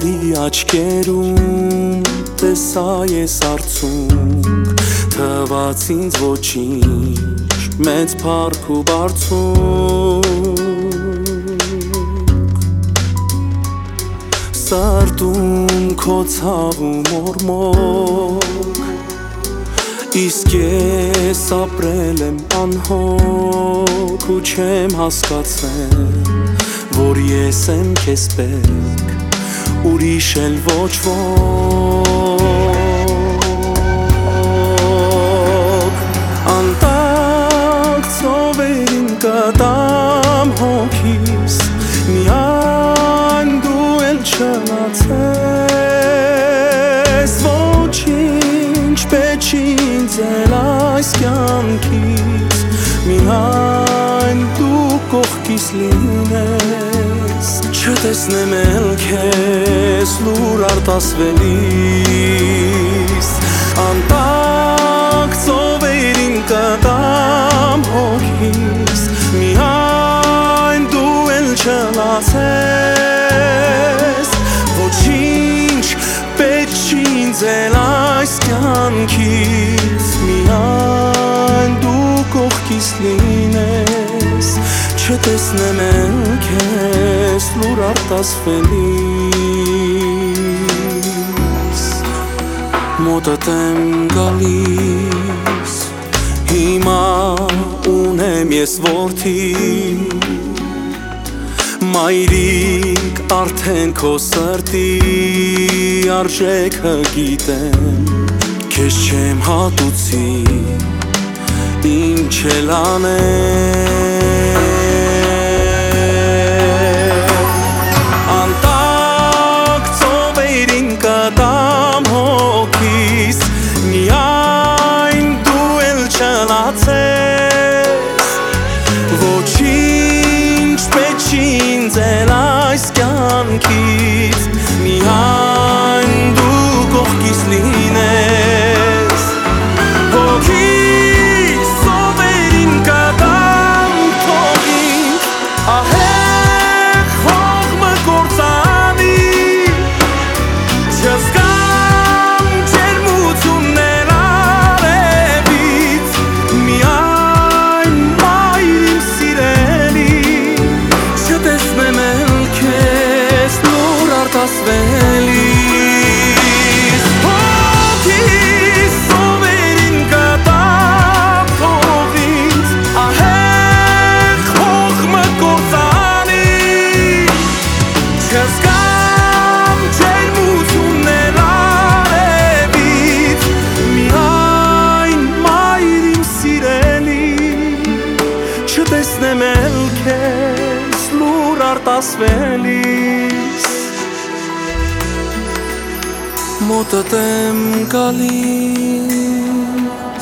Որի աչքերում տեսա ես արցունք, թվաց ինձ ոչինչ, մեծ փառք ու բարձունք։ Սրտում քո ցավ ու մորմոք, իսկ ես ապրել եմ անհոգ ու չեմ հասկացել, որ ես եմ քեզ պետք, ուրիշ էլ ոչ ոք։ Անտակ ծովերին կտամ հոգիս, միայն դու էլ չմնացես, ոչինչ պետք չի ինձ էլ այս կյանքից, միայն դու կողքիս լինես, չտեսնեմ էլ քեզ լուր արտասվելիս։ Անտակ ծովերին կտամ հոգիս, միայն դու էլ չլացես, ոչինչ պետք չի ինձ էլ այս կյանքից, միայն դու կողքիս լինես, չտեսնեմ էլ քեզ լուր արտասվելիս։ Մոտդ եմ գալիս, հիմա ունեմ ես որդի, մայրիկ արդեն քո սրտի արժեքը գիտեմ, քեզ չեմ հատուցի, ինչ էլ անեմ։ Անտակ ծովերին կտամ հոգիս, միայն դու էլ չլացես, ոչինչ պետք չի ինձ էլ այս կյանքից, միայն դու կողքիս լինես, հոգիս ծովերին կտամ թողին, ահեղ հող մկործանի, չզգամ ջերմություններ արևից, միայն մայր իմ սիրելի, չտեսնեմ էլ քեզ լուր արտասվելիս։ Հոգիս ծովերին կտամ թողից, ահեղ հող մկործանի, չզգամ ջերմություններ արևից, միայն մայր իմ սիրելի, չտեսնեմ էլ քեզ լուր արտասվելիս։ Մոտդ եմ գալիս,